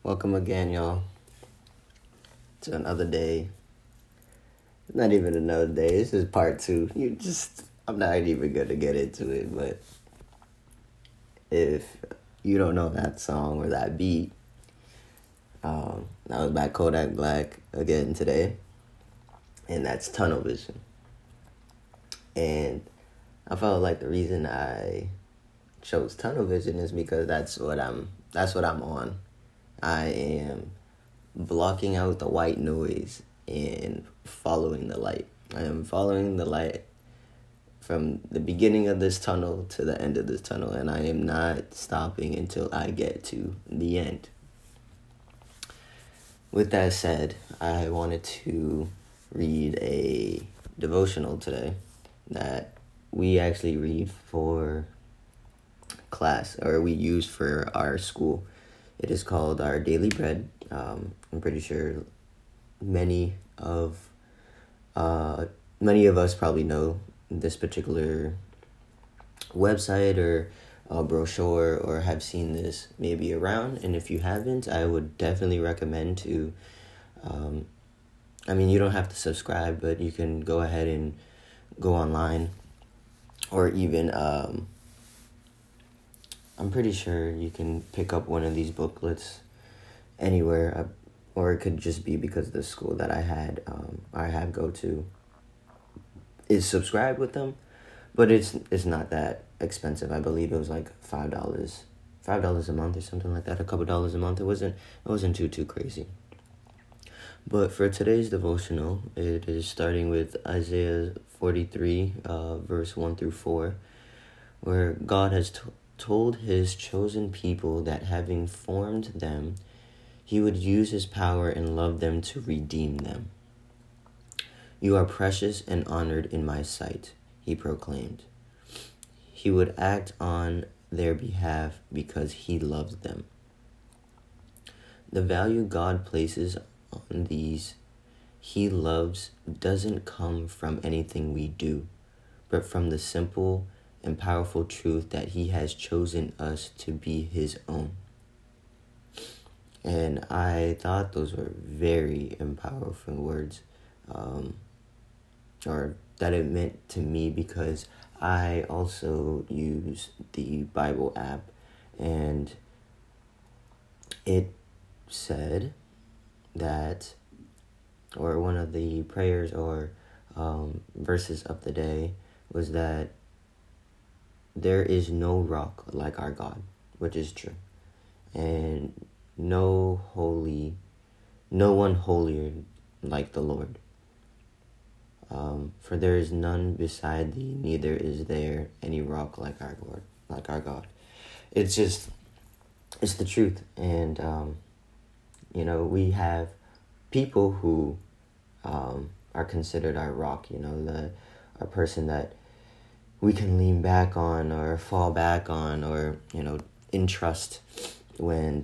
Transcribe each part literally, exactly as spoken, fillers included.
Welcome again, y'all, to another day. Not even another day. This is part two. You just, I'm not even gonna get into it, but if you don't know that song or that beat, um, that was by Kodak Black again today, and that's Tunnel Vision. And I felt like the reason I chose Tunnel Vision is because that's what I'm. That's what I'm on. I am blocking out the white noise and following the light. I am following the light from the beginning of this tunnel to the end of this tunnel, and I am not stopping until I get to the end. With that said, I wanted to read a devotional today that we actually read for class, or we use for our school. It is called Our Daily Bread. Um, I'm pretty sure many of uh, many of us probably know this particular website or uh, brochure, or have seen this maybe around. And if you haven't, I would definitely recommend to. Um, I mean, you don't have to subscribe, but you can go ahead and go online, or even. Um, I'm pretty sure you can pick up one of these booklets anywhere, or it could just be because the school that I had, um, I have go to, is subscribed with them, but it's it's not that expensive. I believe it was like five dollars, five dollars a month or something like that, a couple dollars a month. It wasn't it wasn't too too crazy. But for today's devotional, it is starting with Isaiah forty-three, uh, verse one through four, where God has t- told his chosen people that having formed them, he would use his power and love them to redeem them. You are precious and honored in my sight, he proclaimed. He would act on their behalf because he loves them. The value God places on these he loves doesn't come from anything we do, but from the simple and powerful truth that he has chosen us to be his own. And I thought those were very powerful words, um, or that it meant to me, because I also use the Bible app, and it said that, or one of the prayers or um, verses of the day was that there is no rock like our God, which is true. And no holy, no one holier like the Lord. Um, for there is none beside thee, neither is there any rock like our Lord, like our God. It's just, it's the truth. And, um, you know, we have people who um, are considered our rock, you know, the a person that we can lean back on or fall back on, or, you know, entrust when,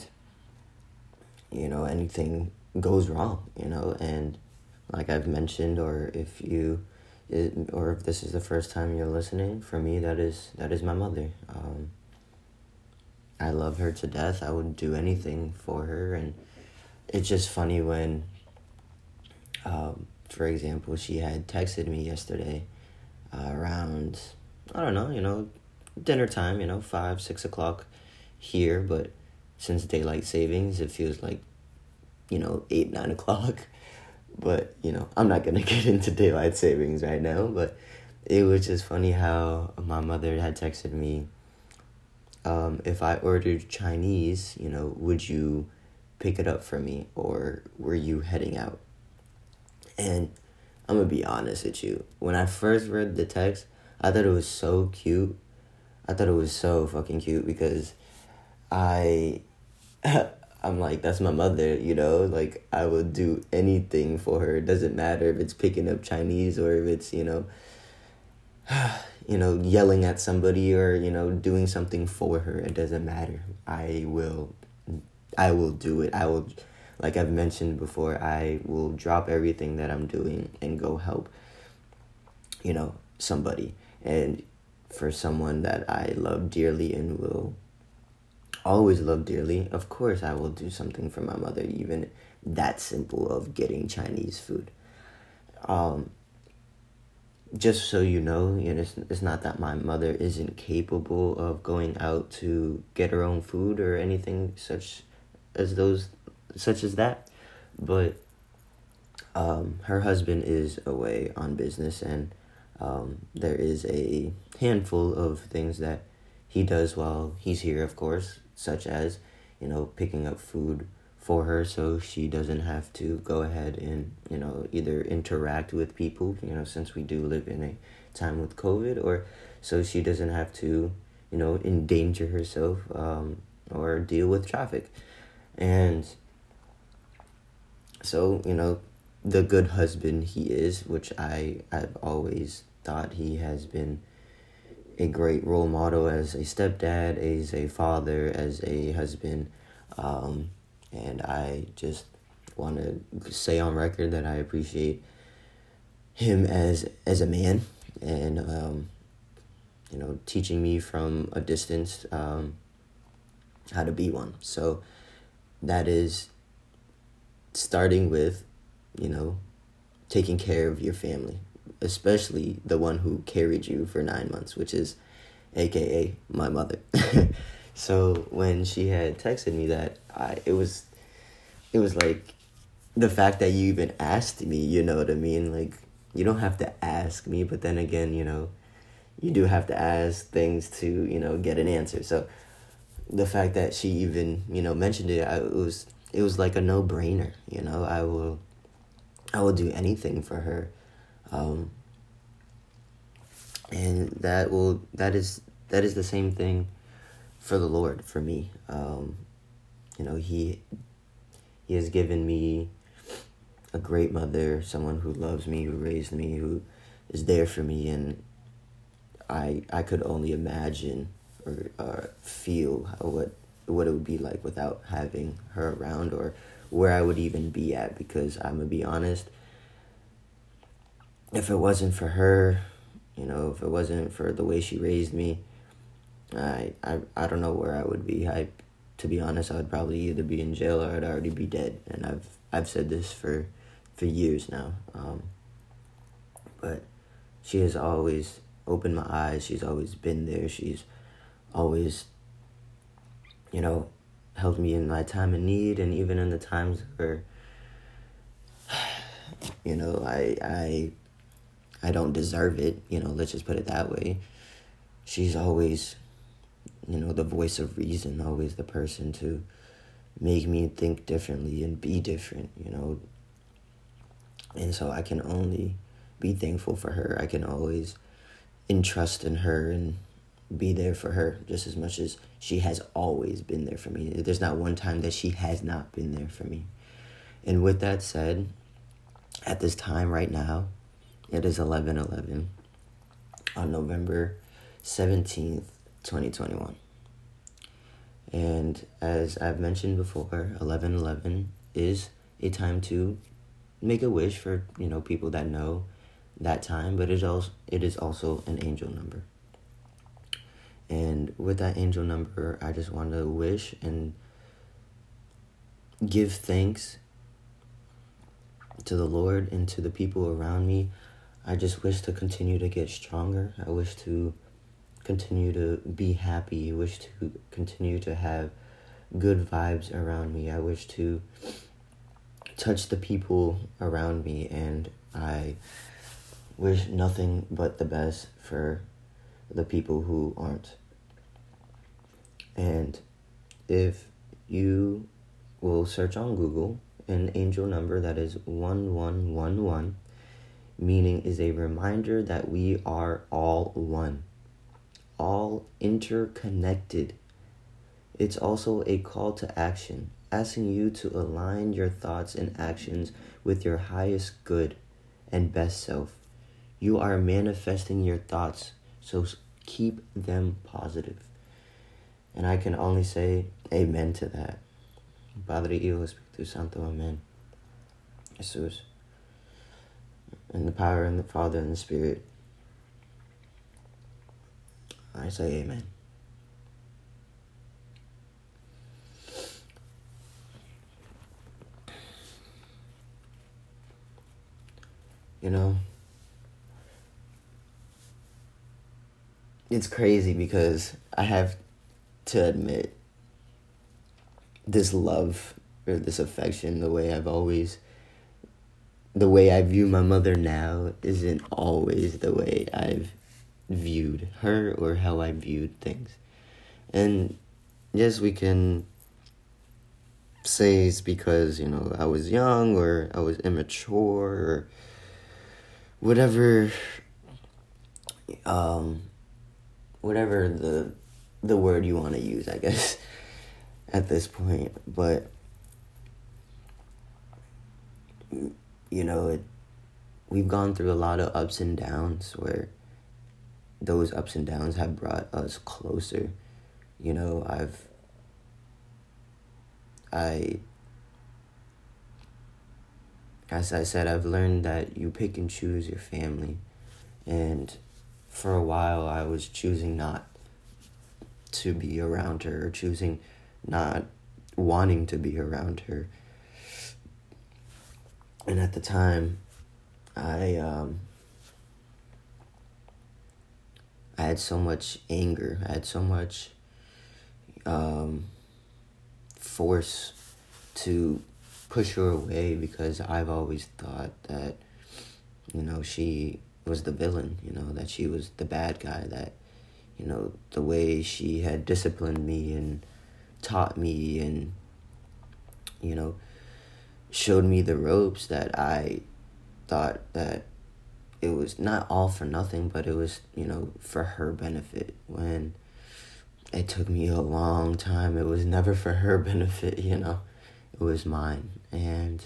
you know, anything goes wrong, you know. And like I've mentioned, or if you, or if this is the first time you're listening, for me, that is, that is my mother. Um, I love her to death. I would do anything for her. And it's just funny when, um, for example, she had texted me yesterday uh, around, I don't know, you know, dinner time, you know, five, six o'clock here, but since daylight savings, it feels like, you know, eight, nine o'clock. But, you know, I'm not going to get into daylight savings right now, but it was just funny how my mother had texted me, um, if I ordered Chinese, you know, would you pick it up for me, or were you heading out? And I'm going to be honest with you. When I first read the text, I thought it was so cute. I thought it was so fucking cute, because I, I'm like, that's my mother, you know? Like, I would do anything for her. It doesn't matter if it's picking up Chinese, or if it's, you know, you know, yelling at somebody, or, you know, doing something for her. It doesn't matter. I will, I will do it. I will, like I've mentioned before, I will drop everything that I'm doing and go help, you know, somebody. And for someone that I love dearly and will always love dearly, of course I will do something for my mother, even that simple of getting Chinese food. Um, just so you know, you know, it's, it's not that my mother isn't capable of going out to get her own food or anything such as those, such as that, but um, her husband is away on business, and um, there is a handful of things that he does while he's here, of course, such as, you know, picking up food for her so she doesn't have to go ahead and, you know, either interact with people, you know, since we do live in a time with COVID, or so she doesn't have to, you know, endanger herself um, or deal with traffic. And so, you know, the good husband he is, which I, I've always thought he has been a great role model as a stepdad, as a father, as a husband. Um, and I just want to say on record that I appreciate him as as a man, and, um, you know, teaching me from a distance um, how to be one. So that is starting with, you know, taking care of your family, especially the one who carried you for nine months, which is A K A my mother. So when she had texted me that, I it was it was like the fact that you even asked me, you know what I mean? Like, you don't have to ask me, but then again, you know, you do have to ask things to, you know, get an answer. So the fact that she even, you know, mentioned it, I, it was it was like a no-brainer, you know. I will I will do anything for her. Um, and that will that is that is the same thing for the Lord, for me. Um, you know, he he has given me a great mother, someone who loves me, who raised me, who is there for me, and I I could only imagine or uh, feel how, what what it would be like without having her around, or where I would even be at, because I'm gonna be honest, if it wasn't for her, you know, if it wasn't for the way she raised me, I I, I don't know where I would be. I, to be honest, I would probably either be in jail or I'd already be dead. And I've I've said this for, for years now. Um, but she has always opened my eyes. She's always been there. She's always, you know, helped me in my time of need, and even in the times where, you know, I I I don't deserve it, you know, let's just put it that way. She's always, you know, the voice of reason, always the person to make me think differently and be different, you know. And so I can only be thankful for her. I can always entrust in her and be there for her just as much as she has always been there for me. There's not one time that she has not been there for me. And with that said, at this time right now, it is eleven eleven on November seventeenth, twenty twenty-one. And as I've mentioned before, eleven eleven is a time to make a wish for, you know, people that know that time, but it is also, it is also an angel number. And with that angel number, I just want to wish and give thanks to the Lord and to the people around me. I just wish to continue to get stronger. I wish to continue to be happy. I wish to continue to have good vibes around me. I wish to touch the people around me, and I wish nothing but the best for the people who aren't. And if you will search on Google an angel number that is one one one one, meaning is a reminder that we are all one, all interconnected. It's also a call to action, asking you to align your thoughts and actions with your highest good and best self. You are manifesting your thoughts, so keep them positive. And I can only say amen to that. Padre, Hijo, Espíritu Santo, amen. Jesus. In the power and the Father and the Spirit, I say amen. you know, it's crazy because I have to admit this love or this affection, the way I've always, the way I view my mother now isn't always the way I've viewed her or how I viewed things. And yes, we can say it's because, you know, I was young or I was immature or whatever, um, whatever the the word you want to use, I guess, at this point. But, you know, it, we've gone through a lot of ups and downs where those ups and downs have brought us closer. You know, I've, I, as I said, I've learned that you pick and choose your family. And for a while, I was choosing not to be around her or choosing not wanting to be around her. And at the time, I, um, I had so much anger. I had so much um, force to push her away because I've always thought that, you know, she was the villain, you know, that she was the bad guy, that, you know, the way she had disciplined me and taught me and, you know, showed me the ropes, that I thought that it was not all for nothing, but it was, you know, for her benefit. When it took me a long time, it was never for her benefit, you know, it was mine. And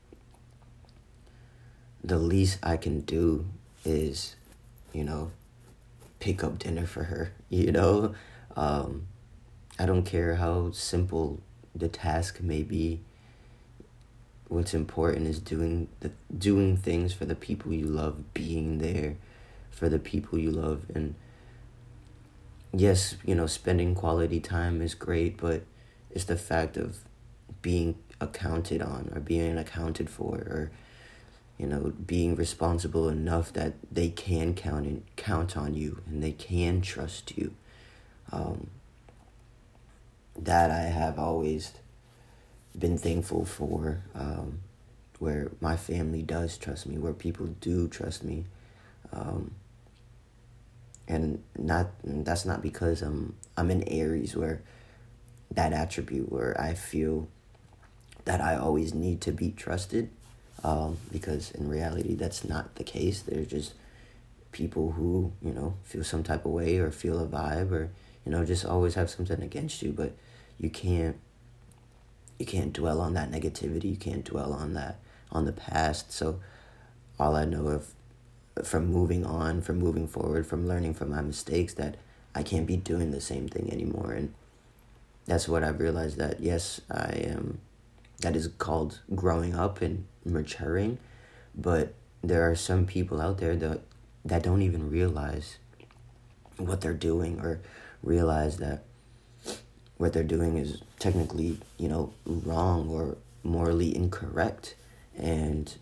the least I can do is, you know, pick up dinner for her, you know. Um, I don't care how simple the task may be. What's important is doing the doing things for the people you love, being there for the people you love. And yes, you know, spending quality time is great, but it's the fact of being accounted on or being accounted for, or, you know, being responsible enough that they can count and count on you and they can trust you. Um, that I have always been thankful for, um, where my family does trust me, where people do trust me. Um, and not that's not because I'm I'm in Aries, where that attribute where I feel that I always need to be trusted, um, because in reality that's not the case. They're just people who, you know, feel some type of way or feel a vibe or, you know, just always have something against you, but you can't you can't dwell on that negativity, you can't dwell on that, on the past. So all I know of from moving on, from moving forward, from learning from my mistakes, that I can't be doing the same thing anymore. And that's what I've realized, that yes, I am, that is called growing up and maturing, but there are some people out there that that don't even realize what they're doing, or realize that what they're doing is technically, you know, wrong or morally incorrect. And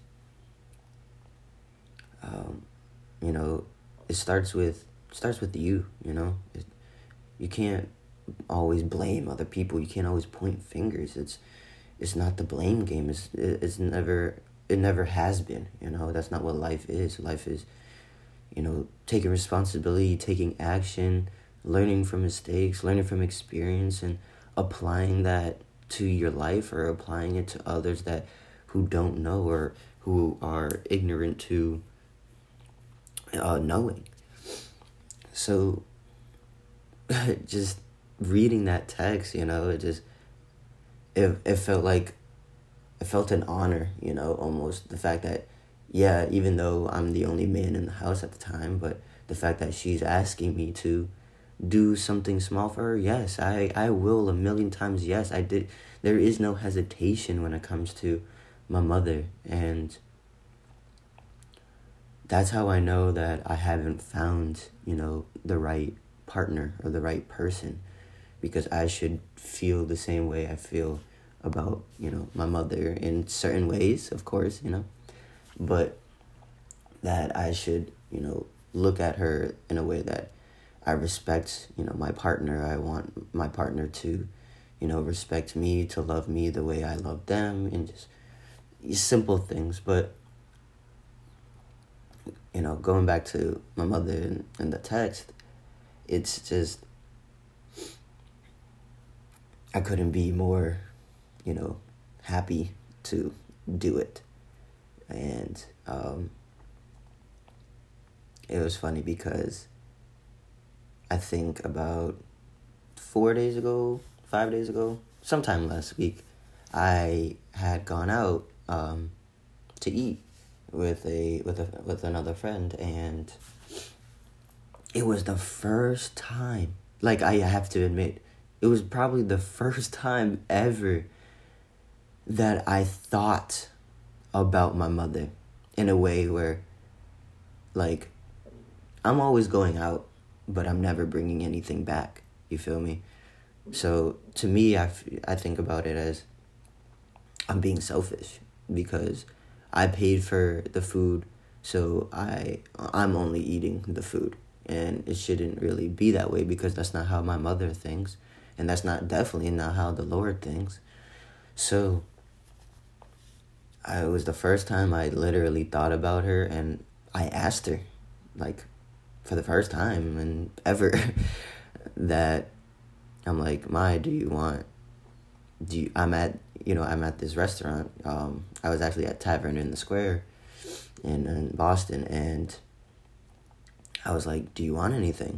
um, you know, it starts with starts with you. You know, it, you can't always blame other people. You can't always point fingers. It's it's not the blame game. It's it's never it never has been. You know, that's not what life is. Life is, you know, taking responsibility, taking action, learning from mistakes, learning from experience, and applying that to your life, or applying it to others that who don't know, or who are ignorant to uh, knowing. So just reading that text, you know, it just it it felt like it felt an honor, you know, almost, the fact that, yeah, even though I'm the only man in the house at the time, but the fact that she's asking me to do something small for her, yes, I, I will, a million times, yes, I did. There is no hesitation when it comes to my mother, and that's how I know that I haven't found, you know, the right partner or the right person, because I should feel the same way I feel about, you know, my mother in certain ways, of course, you know, but that I should, you know, look at her in a way that I respect, you know, my partner. I want my partner to, you know, respect me, to love me the way I love them, and just simple things. But, you know, going back to my mother and, and the text, it's just, I couldn't be more, you know, happy to do it. And um, it was funny because I think about four days ago, five days ago, sometime last week, I had gone out um, to eat with a with a with another friend, and it was the first time. Like, I have to admit, it was probably the first time ever that I thought about my mother in a way where, like, I'm always going out, but I'm never bringing anything back. You feel me? So to me, I, f- I think about it as I'm being selfish because I paid for the food, so I I'm only eating the food, and it shouldn't really be that way because that's not how my mother thinks, and that's not definitely not how the Lord thinks. So I, it was the first time I literally thought about her, and I asked her, like, for the first time and ever, that I'm like, "Mai, do you want, do you, I'm at, you know, I'm at this restaurant. Um, I was actually at Tavern in the Square in, in Boston, and I was like, do you want anything?"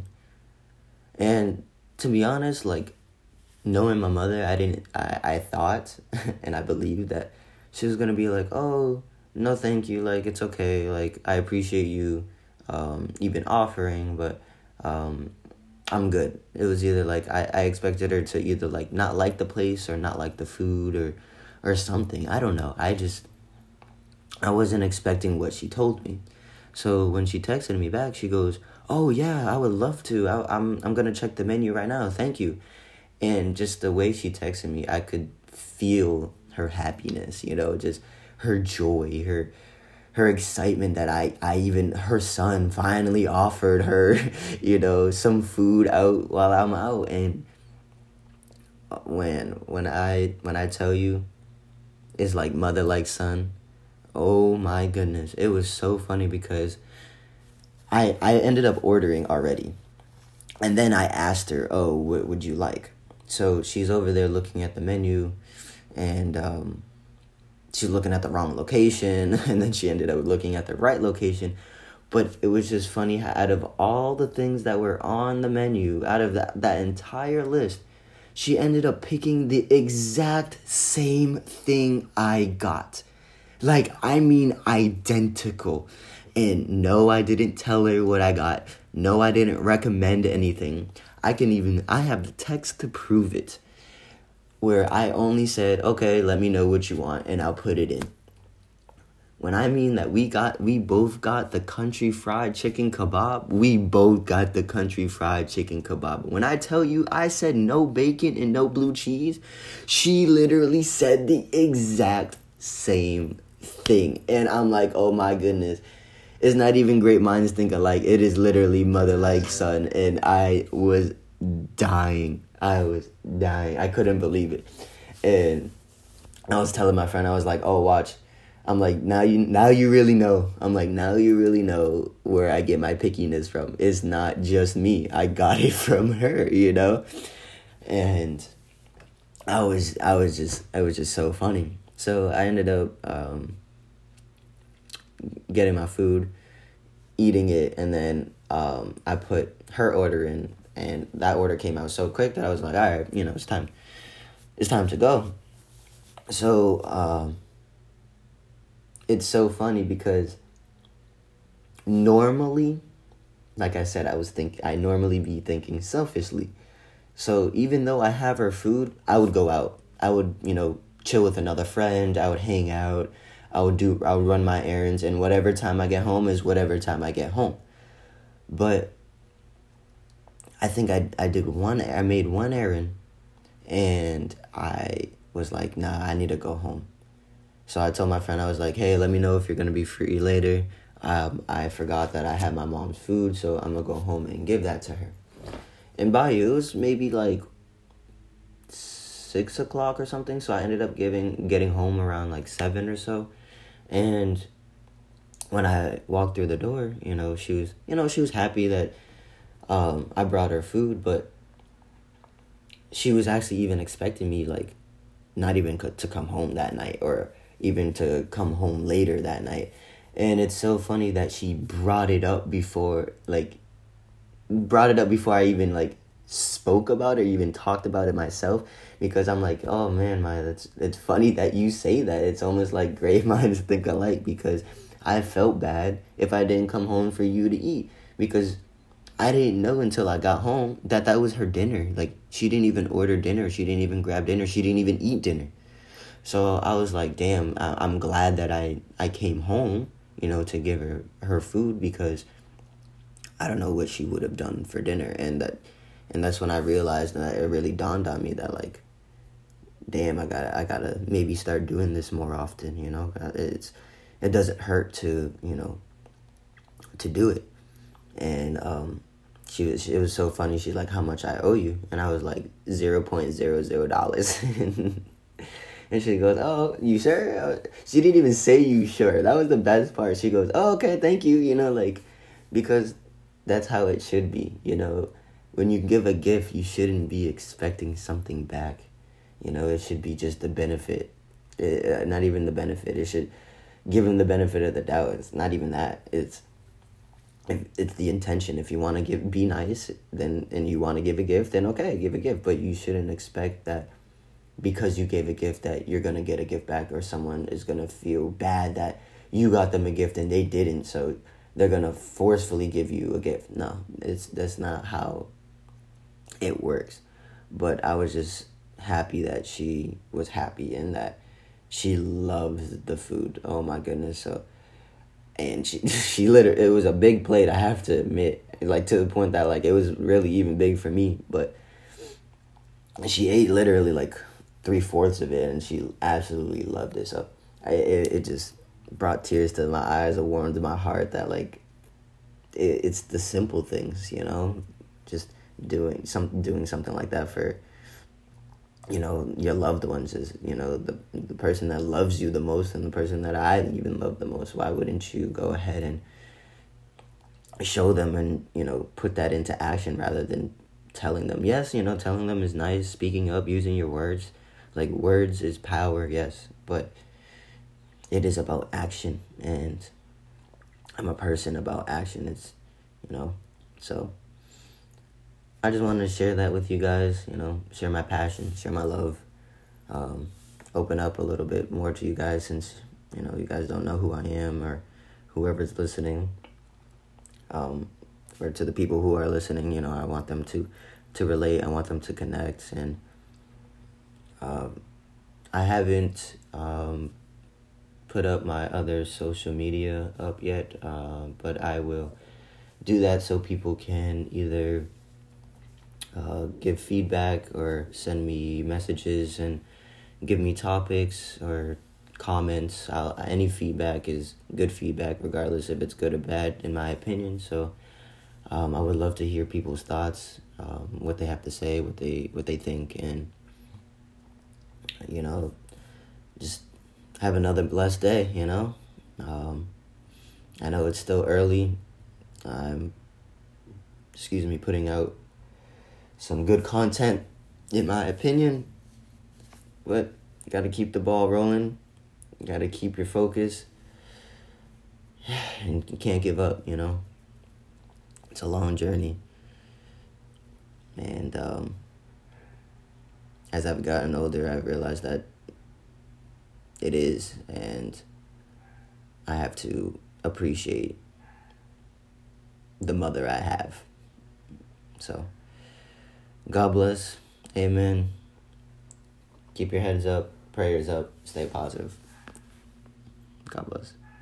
And to be honest, like, knowing my mother, I didn't, I, I thought, and I believed that she was going to be like, "Oh, no, thank you. Like, it's okay. Like, I appreciate you, um, even offering, but, um, I'm good." It was either like, I, I expected her to either like not like the place or not like the food or, or something. I don't know. I just, I wasn't expecting what she told me. So when she texted me back, she goes, "Oh yeah, I would love to. I, I'm, I'm going to check the menu right now. Thank you." And just the way she texted me, I could feel her happiness, you know, just her joy, her her excitement that I, I even, her son finally offered her, you know, some food out while I'm out. And when when I when I tell you, it's like mother like son, oh my goodness. It was so funny because I I ended up ordering already. And then I asked her, "Oh, what would you like?" So she's over there looking at the menu, and um, she's looking at the wrong location, and then she ended up looking at the right location. But it was just funny how out of all the things that were on the menu, out of that, that entire list, she ended up picking the exact same thing I got. Like, I mean, identical. And no, I didn't tell her what I got. No, I didn't recommend anything. I can even, I have the text to prove it, where I only said, "Okay, let me know what you want, and I'll put it in." When I mean that we got, we both got the country fried chicken kebab, we both got the country fried chicken kebab. When I tell you I said no bacon and no blue cheese, she literally said the exact same thing. And I'm like, oh my goodness. It's not even great minds think alike. It is literally mother like son. And I was dying. I was dying. I couldn't believe it. And I was telling my friend, I was like, "Oh, watch." I'm like, now you now you really know. I'm like, now you really know where I get my pickiness from. It's not just me. I got it from her, you know? And I was I was just it was just so funny. So I ended up um, getting my food, eating it, and then um, I put her order in, and that order came out so quick that I was like, all right, you know, it's time. It's time to go. So um, it's so funny because normally, like I said, I was think I normally be thinking selfishly. So even though I have her food, I would go out. I would, you know, chill with another friend. I would hang out. I would do, I would run my errands, and whatever time I get home is whatever time I get home. But I think I I did one, I made one errand, and I was like, nah, I need to go home. So I told my friend, I was like, hey, let me know if you're going to be free later. Um, I forgot that I had my mom's food, so I'm gonna go home and give that to her. And by it was maybe like six o'clock or something, so I ended up giving getting home around like seven or so. And when I walked through the door, you know, she was, you know, she was happy that um, I brought her food, but she was actually even expecting me, like, not even co- to come home that night, or even to come home later that night. And it's so funny that she brought it up before, like, brought it up before I even, like, spoke about it or even talked about it myself, because I'm like, oh man, my that's it's funny that you say that. It's almost like great minds think alike, because I felt bad if I didn't come home for you to eat, because I didn't know until I got home that that was her dinner. Like, she didn't even order dinner, she didn't even grab dinner, she didn't even eat dinner. So I was like, damn, I- I'm glad that I I came home, you know, to give her her food, because I don't know what she would have done for dinner. And that and that's when I realized that it really dawned on me that, like, damn, I gotta I gotta maybe start doing this more often. You know, it's it doesn't hurt to, you know, to do it. And um, she was it was so funny. She's like, how much I owe you? And I was like, zero point zero zero dollars. And she goes, oh, you sure? She didn't even say you sure. That was the best part. She goes, oh, okay, thank you. You know, like, because that's how it should be. You know, when you give a gift, you shouldn't be expecting something back. You know, it should be just the benefit. It, not even the benefit. It should give them the benefit of the doubt. It's not even that. It's if it's the intention. If you want to give, be nice, then and you want to give a gift, then okay, give a gift. But you shouldn't expect that because you gave a gift that you're gonna get a gift back, or someone is gonna feel bad that you got them a gift and they didn't, so they're gonna forcefully give you a gift. No, it's that's not how it works. But I was just happy that she was happy and that she loves the food. Oh my goodness. So and she she literally, it was a big plate, I have to admit, like, to the point that, like, it was really even big for me. But she ate literally like three-fourths of it, and she absolutely loved it. So I, it, it just brought tears to my eyes, it warmed my heart that, like, it, it's the simple things, you know, just doing some doing something like that for, you know, your loved ones, is, you know, the the person that loves you the most, and the person that I even love the most. Why wouldn't you go ahead and show them and, you know, put that into action, rather than telling them? Yes, you know, telling them is nice, speaking up, using your words, like, words is power, yes, but it is about action, and I'm a person about action. It's, you know, so I just wanted to share that with you guys, you know, share my passion, share my love, um, open up a little bit more to you guys, since, you know, you guys don't know who I am, or whoever's listening, um, or to the people who are listening, you know, I want them to, to relate, I want them to connect. And um, I haven't um, put up my other social media up yet, uh, but I will do that so people can either uh, give feedback or send me messages and give me topics or comments. I'll, any feedback is good feedback, regardless if it's good or bad, in my opinion. So um, I would love to hear people's thoughts, um, what they have to say, what they what they think, and, you know, just have another blessed day. You know, um, I know it's still early. I'm, excuse me, putting out some good content, in my opinion, but you got to keep the ball rolling. You got to keep your focus, and you can't give up. You know, it's a long journey, and um, as I've gotten older, I've realized that it is, and I have to appreciate the mother I have. So, God bless. Amen. Keep your heads up, prayers up, stay positive. God bless.